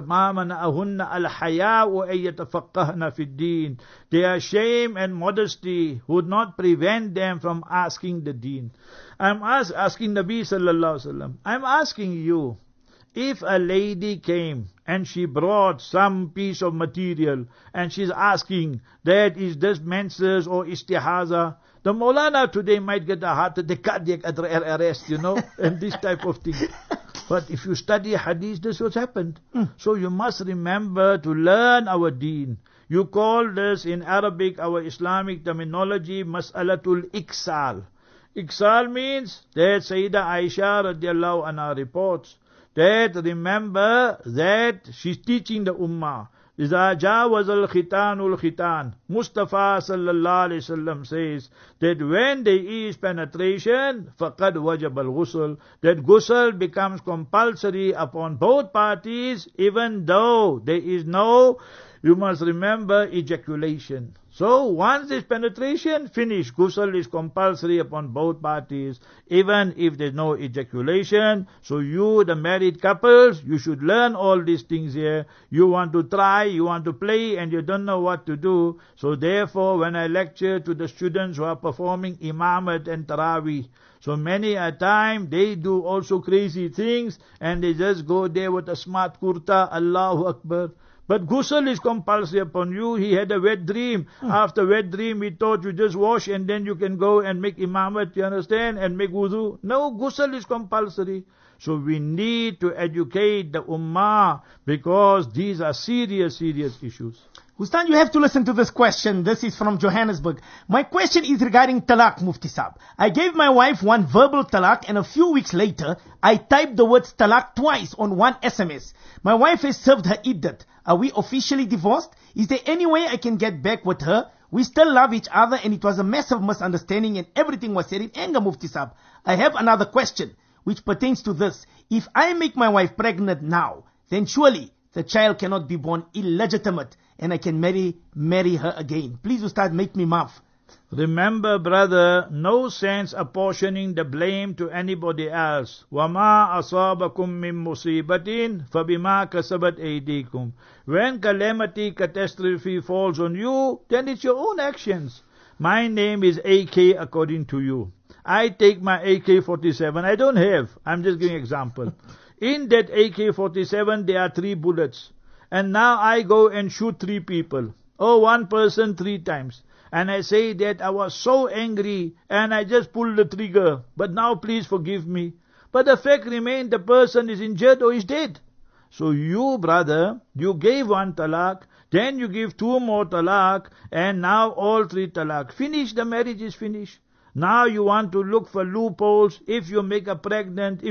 al-haya'u ayyatafaqqahna fid deen. Their shame and modesty would not prevent them from asking the deen. I'm asking Nabi sallallahu alaihi wasallam, I'm asking you, if a lady came and she brought some piece of material and she's asking that is this menses or istihaza, the Maulana today might get a heart attack, cardiac arrest, and this type of thing. But if you study hadith, this is what's happened. So you must remember to learn our deen. You call this in Arabic, our Islamic terminology, mas'alatul iksal. Iksal means that Sayyida Aisha radiallahu anha reports that remember that she's teaching the ummah. إِذَا جَاوَزَ الْخِتَانُ الْخِتَانِ Mustafa sallallahu alayhi wasallam says that when there is penetration, فَقَدْ وَجَبَ الْغُسُلِ that ghusl becomes compulsory upon both parties, even though there is no, you must remember, ejaculation. So once there's penetration, finish. Ghusl is compulsory upon both parties, even if there's no ejaculation. So you, the married couples, you should learn all these things here. You want to try, you want to play, and you don't know what to do. So therefore, when I lecture to the students who are performing imamat and tarawih, so many a time they do also crazy things, and they just go there with a smart kurta, Allahu Akbar. But ghusl is compulsory upon you. He had a wet dream. After wet dream, he thought you just wash and then you can go and make imamat, you understand, and make wudu. No, ghusl is compulsory. So we need to educate the ummah because these are serious, serious issues. Ustad, you have to listen to this question. This is from Johannesburg. My question is regarding talaq, Mufti Sahib. I gave my wife one verbal talaq and a few weeks later, I typed the words talaq twice on one SMS. My wife has served her iddat. Are we officially divorced? Is there any way I can get back with her? We still love each other and it was a massive misunderstanding and everything was said in anger, Mufti Sahib. I have another question which pertains to this. If I make my wife pregnant now, then surely the child cannot be born illegitimate and I can marry her again. Please, Ustad, make me maaf. Remember, brother, no sense apportioning the blame to anybody else. وَمَا أَصَابَكُم مِّن مُّصِيبَةٍ فَبِمَا كَسَبَتْ أَيْدِيكُم. When calamity, catastrophe falls on you, then it's your own actions. My name is AK according to you. I take my AK-47. I don't have. I'm just giving example. In that AK-47, there are 3 bullets. And now I go and shoot 3 people. Or 1 person 3 times. And I say that I was so angry and I just pulled the trigger. But now please forgive me. But the fact remains the person is injured or is dead. So you, brother, you gave 1 talaq, then you give 2 more talaq, and now all 3 talaq. Finish, the marriage is finished. Now you want to look for loopholes. If you make her pregnant,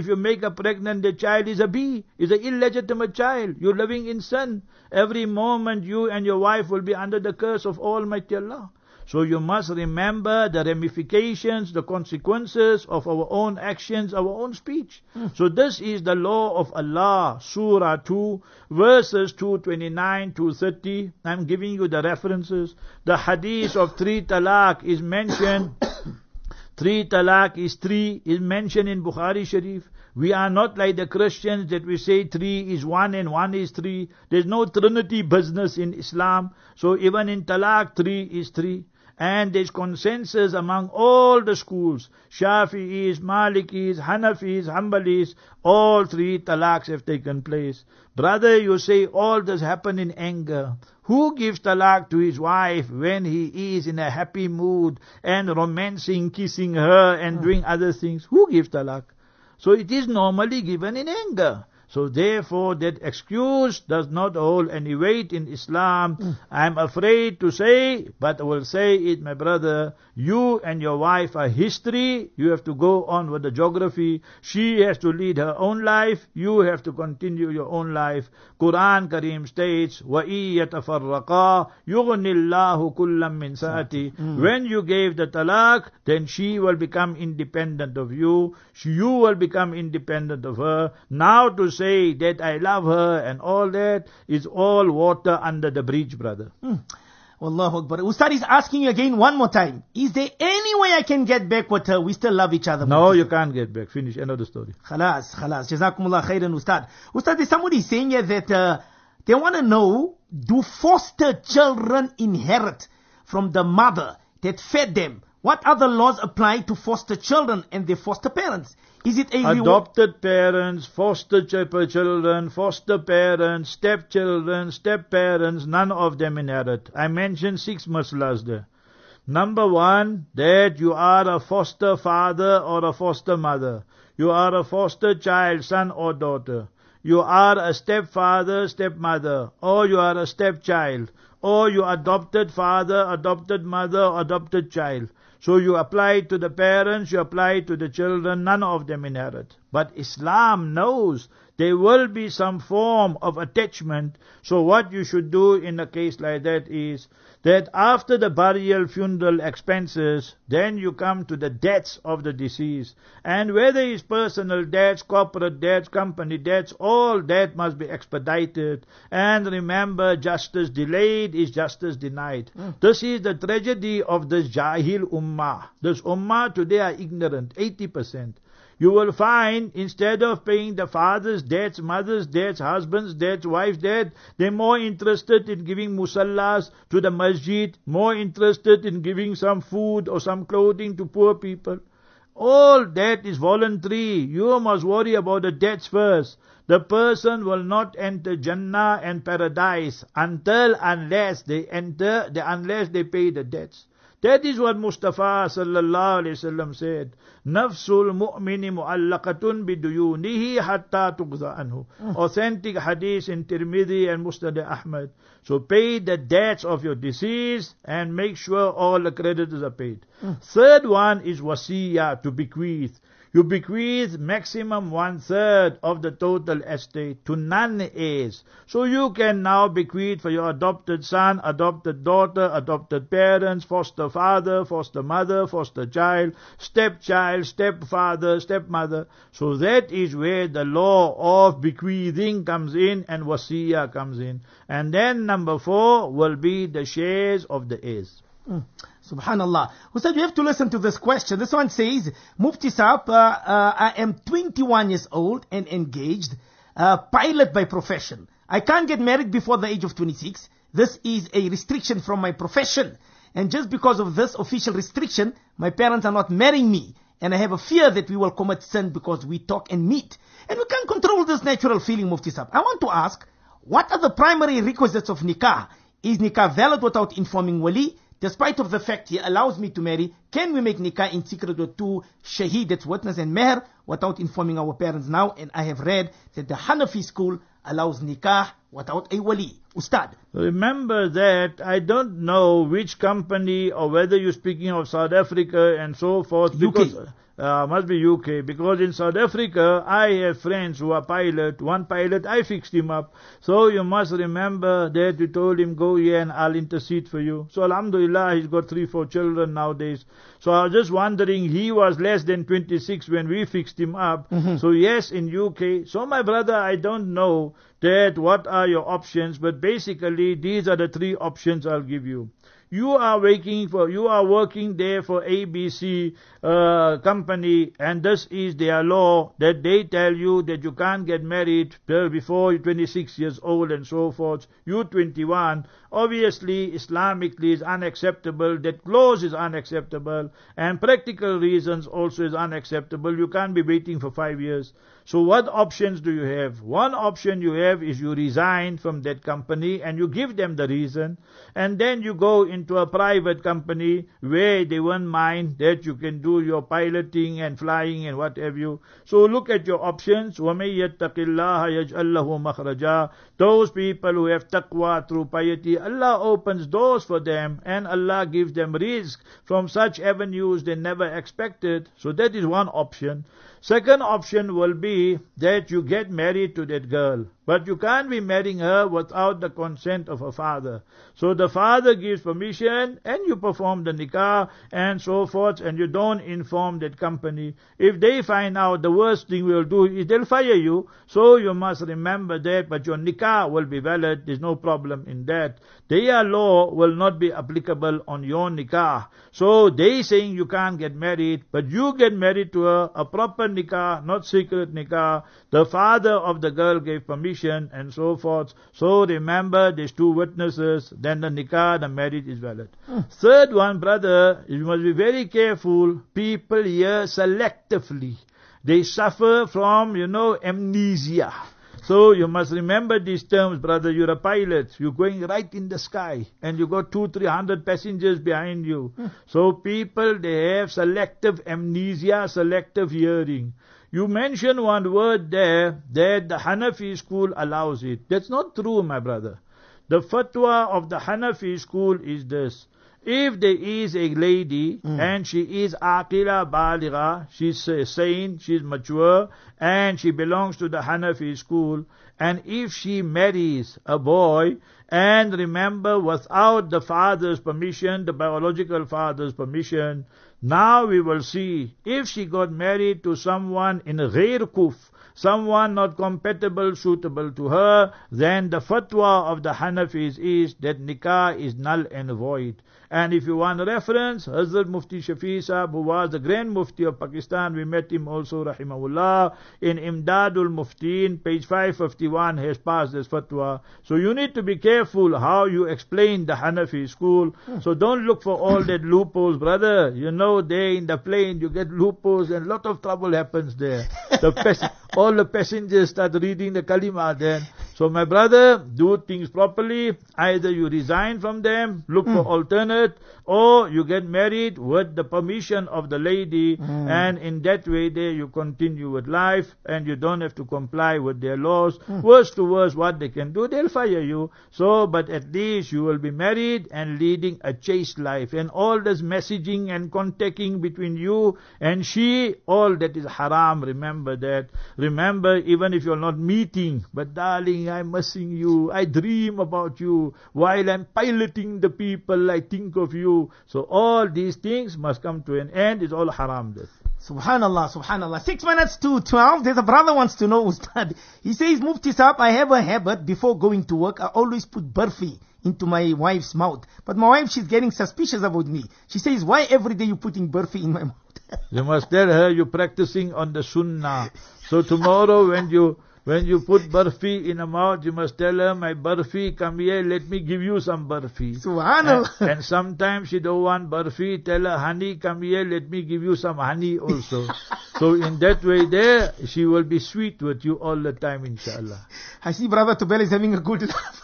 the child is a B, is an illegitimate child. You're living in sin. Every moment you and your wife will be under the curse of Almighty Allah. So you must remember the ramifications, the consequences of our own actions, our own speech. So this is the law of Allah, Surah 2, verses 229 to 30. I'm giving you the references. The hadith of 3 talaq is mentioned. 3 talaq is 3, is mentioned in Bukhari Sharif. We are not like the Christians that we say 3 is 1 and 1 is 3. There's no trinity business in Islam. So even in talaq, 3 is 3. And there's consensus among all the schools, Shafi'is, Malikis, Hanafis, Hanbalis, all 3 talaqs have taken place. Brother, you say all this happened in anger. Who gives talaq to his wife when he is in a happy mood and romancing, kissing her and doing other things? Who gives talaq? So it is normally given in anger. So therefore that excuse does not hold any weight in Islam. I'm afraid to say, but I will say it, my brother, you and your wife are history. You have to go on with the geography. She has to lead her own life. You have to continue your own life. Quran Kareem states, وَإِن يَتَفَرَّقَا يُغْنِ اللَّهُ كُلًّا مِّن سَعَتِهِ. When you gave the talaq, then she will become independent of you. You will become independent of her. Now to say that I love her and all that is all water under the bridge, brother. Allahu Akbar. Ustad is asking you again one more time. Is there any way I can get back with her? We still love each other. No, you can't get back. Finish. End of the story. Khalas. Jazakumullah khairan, Ustad. Ustad, there's somebody saying here that they want to know, do foster children inherit from the mother that fed them? What other laws apply to foster children and their foster parents? Is it a adopted parents, foster children, foster parents, stepchildren, step-parents, none of them inherit. I mentioned 6 maslas there. Number 1, that you are a foster father or a foster mother. You are a foster child, son or daughter. You are a stepfather, stepmother, or you are a stepchild, or you adopted father, adopted mother, adopted child. So you apply to the parents, you apply to the children, none of them inherit. But Islam knows there will be some form of attachment. So what you should do in a case like that is that after the burial funeral expenses, then you come to the debts of the deceased. And whether it's personal debts, corporate debts, company debts, all that must be expedited. And remember, justice delayed is justice denied. This is the tragedy of this Jahil Ummah. This Ummah today are ignorant, 80%. You will find, instead of paying the father's debts, mother's debts, husband's debts, wife's debt, they're more interested in giving musallas to the masjid, more interested in giving some food or some clothing to poor people. All that is voluntary. You must worry about the debts first. The person will not enter Jannah and paradise unless they pay the debts. That is what Mustafa sallallahu alaihi wasallam said. Nafsul mu'mini mu'allaqatun biduyunihi hatta tuqza anhu. Authentic hadith in Tirmidhi and Musnad Ahmad. So pay the debts of your deceased and make sure all the creditors are paid. Third one is wasiyah, to bequeath. You bequeath maximum 1/3 of the total estate to non-heirs. So you can now bequeath for your adopted son, adopted daughter, adopted parents, foster father, foster mother, foster child, stepfather, stepmother. So that is where the law of bequeathing comes in and wasiyah comes in. And then number 4 will be the shares of the heirs. Subhanallah. Ustad, you have to listen to this question. This one says, Mufti Saab, I am 21 years old and engaged, pilot by profession. I can't get married before the age of 26. This is a restriction from my profession. And just because of this official restriction, my parents are not marrying me. And I have a fear that we will commit sin because we talk and meet. And we can't control this natural feeling, Mufti Saab. I want to ask, what are the primary requisites of nikah? Is nikah valid without informing wali? Despite of the fact he allows me to marry, can we make nikah in secret with 2 shaheed, that's witness, and meher, without informing our parents now? And I have read that the Hanafi school allows nikah without a wali. Ustad. Remember that I don't know which company or whether you're speaking of South Africa and so forth. UK. Because, must be UK, because in South Africa I have friends who are pilot. One pilot, I fixed him up. So you must remember that you told him, go here and I'll intercede for you. So alhamdulillah, he's got 3-4 children nowadays. So I was just wondering, he was less than 26 when we fixed him up. So yes, in UK. So my brother, I don't know that what are your options, but basically these are the 3 options I'll give you. You are working there for ABC company, and this is their law, that they tell you that you can't get married before you're 26 years old and so forth. You're 21. Obviously, Islamically is unacceptable. That clause is unacceptable, and practical reasons also is unacceptable. You can't be waiting for 5 years. So what options do you have? One option you have is you resign from that company and you give them the reason, and then you go into a private company where they won't mind that you can do your piloting and flying and what have you. So look at your options. وَمَن يَتَّقِ اللَّهَ يَجْعَلْ لَهُ مَخْرَجًا. Those people who have taqwa through piety, Allah opens doors for them and Allah gives them rizq from such avenues they never expected. So that is one option. Second option will be that you get married to that girl, but you can't be marrying her without the consent of her father. So the father gives permission and you perform the nikah and so forth, and you don't inform that company. If they find out, the worst thing we'll do is they'll fire you. So you must remember that, but your nikah will be valid. There's no problem in that. Their law will not be applicable on your nikah. So they saying you can't get married, but you get married to her, a proper nikah, not secret nikah. The father of the girl gave permission and so forth. So remember, there's 2 witnesses, then the nikah, the marriage is valid. Third one, brother, you must be very careful. People here selectively, they suffer from, amnesia. So you must remember these terms, brother. You're a pilot. You're going right in the sky and you got 200-300 passengers behind you. So people, they have selective amnesia, selective hearing. You mentioned one word there that the Hanafi school allows it. That's not true, my brother. The fatwa of the Hanafi school is this. If there is a lady and she is aqila baligha, she's sane, she's mature, and she belongs to the Hanafi school, and if she marries a boy, and remember, without the father's permission, the biological father's permission, now we will see, if she got married to someone in ghair kuf, someone not compatible, suitable to her, then the fatwa of the Hanafis is that nikah is null and void. And if you want a reference, Hazrat Mufti Shafi Sahab, who was the Grand Mufti of Pakistan, we met him also, rahimahullah, in Imdadul Muftiin, page 551, has passed this fatwa. So you need to be careful how you explain the Hanafi school. So don't look for all that loopholes, brother. There in the plane, you get loopholes and a lot of trouble happens there. All the passengers start reading the kalima then. So my brother, do things properly. Either you resign from them, look for alternate, or you get married with the permission of the lady, and in that way there you continue with life, and you don't have to comply with their laws. Worst to worst, what they can do, they'll fire you. So, but at least you will be married and leading a chaste life, and all this messaging and contacting between you and she, all that is haram. Remember that. Remember, even if you're not meeting, but darling, I'm missing you. I dream about you. While I'm piloting the people, I think of you. So all these things must come to an end. It's all haram. Subhanallah, subhanallah. 6 minutes to 12. There's a brother wants to know, Ustad. He says, Mufti Sahab, I have a habit before going to work. I always put burfi into my wife's mouth. But my wife, she's getting suspicious about me. She says, why every day you putting burfi in my mouth? You must tell her you're practicing on the sunnah. So tomorrow when you put burfi in her mouth, you must tell her, my burfi, come here, let me give you some burfi. Subhanallah. And sometimes she don't want burfi, tell her, honey, come here, let me give you some honey also. So in that way there, she will be sweet with you all the time, inshallah. I see Brother Tubel is having a good laugh.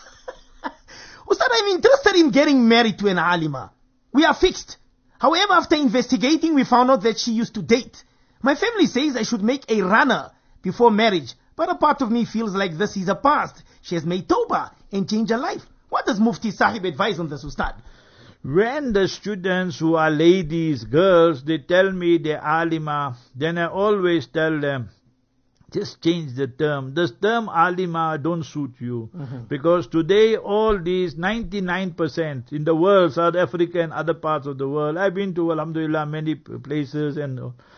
Ustad, I'm interested in getting married to an alima. We are fixed. However, after investigating, we found out that she used to date. My family says I should make a runner before marriage, but a part of me feels like this is a past. She has made tawbah and changed her life. What does Mufti Sahib advise on this, Ustad? When the students who are ladies, girls, they tell me they're alima, then I always tell them, just change the term. This term alima don't suit you. Because today all these 99% in the world, South Africa and other parts of the world, I've been to, alhamdulillah, many places, and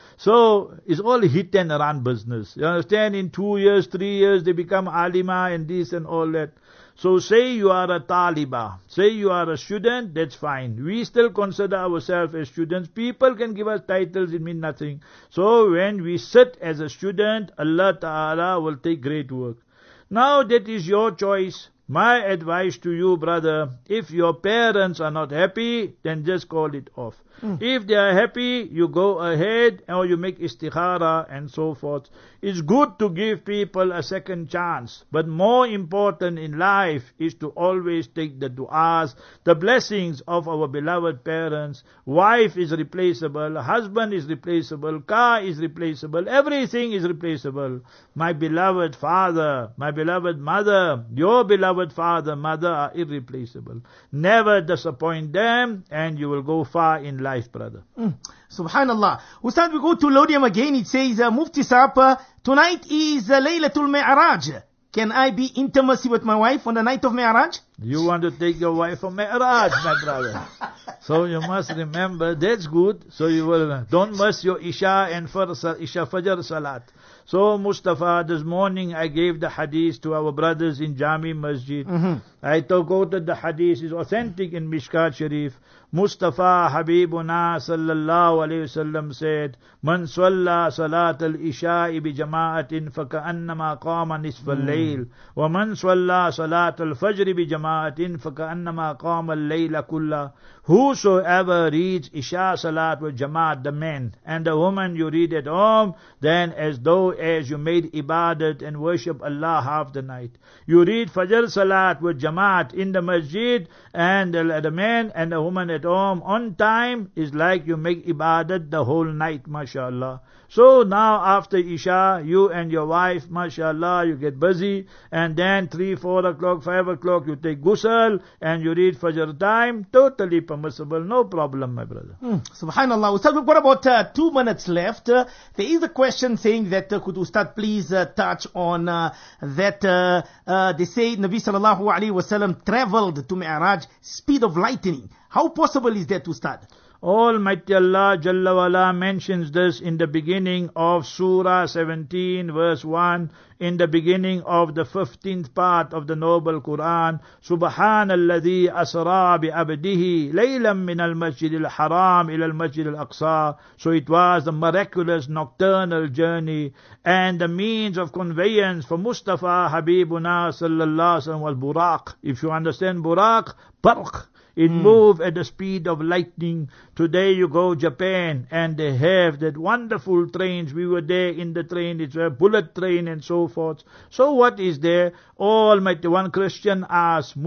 so it's all hit and run business. You understand? In 2 years, 3 years, they become alima and this and all that. So say you are a taliba, say you are a student, that's fine. We still consider ourselves as students. People can give us titles, it means nothing. So when we sit as a student, Allah Ta'ala will take great work. Now that is your choice. My advice to you, brother, if your parents are not happy, then just call it off. If they are happy, you go ahead or you make istikhara and so forth. It's good to give people a second chance, but more important in life is to always take the du'as, the blessings of our beloved parents. Wife is replaceable, husband is replaceable, car is replaceable, everything is replaceable. My beloved father, my beloved mother, your beloved father, mother are irreplaceable. Never disappoint them and you will go far in life, brother. Subhanallah. Ustad, we go to Lodium again. It says, Mufti Sahib, tonight is Laylatul Mi'raj. Can I be intimacy with my wife on the night of Mi'raj? You want to take your wife for Mi'raj, my brother. So you must remember, that's good. So you will, don't miss your Isha and Isha Fajr Salat. So Mustafa, this morning I gave the hadith to our brothers in Jami Masjid. I quoted the hadith, is authentic in Mishkat Sharif. Mustafa Habibuna sallallahu alayhi wasallam said, Man salla salat al-isha'i bi jama'atin faka'annama qama nisfa al-layl. Wa man salla salat al-fajr bi jama'atin faka'annama qama al-layla kulla. Whosoever reads Isha Salat with Jamaat, the men, and the woman you read at home, then as though as you made ibadat and worship Allah half the night. You read Fajr Salat with Jamaat in the masjid, and the man and the woman at home on time is like you make ibadat the whole night, mashallah. So now after Isha, you and your wife, mashallah, you get busy, and then 3, 4 o'clock, 5 o'clock, you take ghusl, and you read Fajr time, totally permissible, no problem, my brother. Subhanallah. Ustad, we've got about 2 minutes left. There is a question saying that, could Ustad please touch on that they say Nabi sallallahu alayhi wasallam traveled to Mi'raj, speed of lightning. How possible is that, Ustad? Almighty Allah Jalla wala mentions this in the beginning of Surah 17 verse 1, in the beginning of the 15th part of the Noble Quran. Subhanalladhi asra bi abdihi laylan min al-masjid al-haram ila al-masjid al-aqsa. So it was the miraculous nocturnal journey, and the means of conveyance for Mustafa Habibuna sallallahu alaihi wasallam was buraq. If you understand buraq, barq. It moved at the speed of lightning. Today you go Japan and they have that wonderful trains. We were there in the train. It's a bullet train and so forth. So what is there? Almighty one Christian asked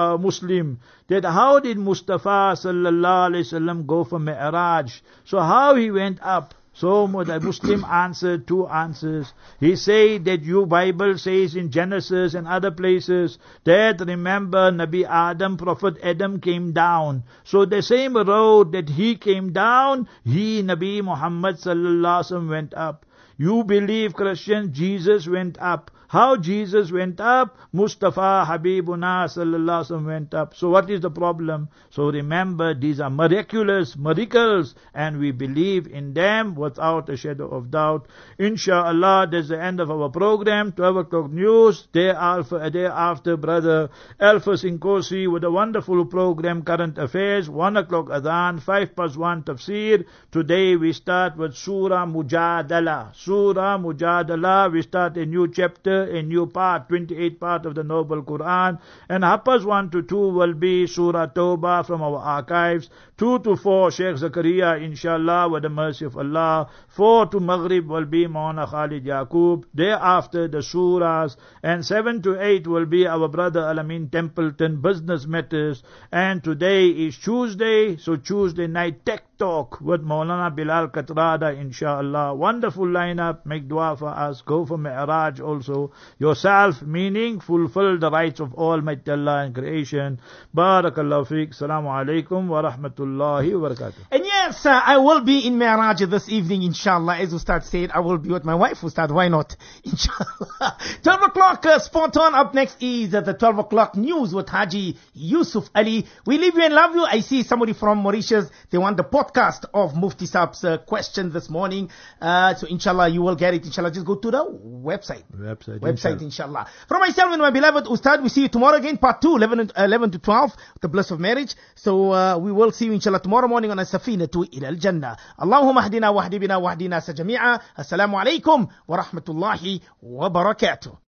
Muslim that how did Mustafa sallallahu alaihi wasallam go for Mi'raj? So how he went up? So the Muslim answered 2 answers. He said that your Bible says in Genesis and other places that remember Nabi Adam, Prophet Adam came down. So the same road that he came down, he, Nabi Muhammad sallallahu alaihi wasallam, went up. You believe, Christian, Jesus went up. How Jesus went up? Mustafa Habibuna sallallahu alaihi wasallam went up. So what is the problem? So remember, these are miraculous miracles, and we believe in them without a shadow of doubt. Inshallah, that's the end of our program. 12 o'clock news. Day after, brother Alphas Inkosi with a wonderful program, Current Affairs. 1 o'clock Adhan, 5+1 Tafsir. Today we start with Surah Mujadala. Surah Mujadala, we start a new chapter, a new part, 28th part of the Noble Quran. And Hapas 1 to 2 will be Surah Tawbah from our archives. 2 to 4 Sheikh Zakaria, inshallah, with the mercy of Allah. 4 to Maghrib will be Maulana Khalid Yaqub. Thereafter, the surahs. And 7 to 8 will be our brother Alamin Templeton, business matters. And today is Tuesday, so Tuesday night Tech Talk with Maulana Bilal Katrada, inshallah. Wonderful lineup. Make dua for us. Go for Mi'raj also. Yourself, meaning fulfill the rights of Almighty Allah and creation. Barakallahu feek. Assalamu alaikum wa rahmatullahi wa barakatuh. And yes, I will be in Mi'raj this evening, inshallah. As Ustad said, I will be with my wife, Ustad. Why not? Inshallah. 12 o'clock, spot on. Up next is the 12 o'clock news with Haji Yusuf Ali. We leave you and love you. I see somebody from Mauritius. They want the podcast of Mufti Saab's questions this morning. So inshallah, you will get it. Inshallah, just go to the website. Website, inshallah. From myself and my beloved Ustad, we see you tomorrow again, part 2, 11 to 12, the bliss of marriage. So we will see you inshallah tomorrow morning on As-Safinatu ila al-Jannah. Allahumma ahdina wa ahdi bina wa ahdina sa jami'a. Assalamu alaikum wa rahmatullahi wa barakatuh.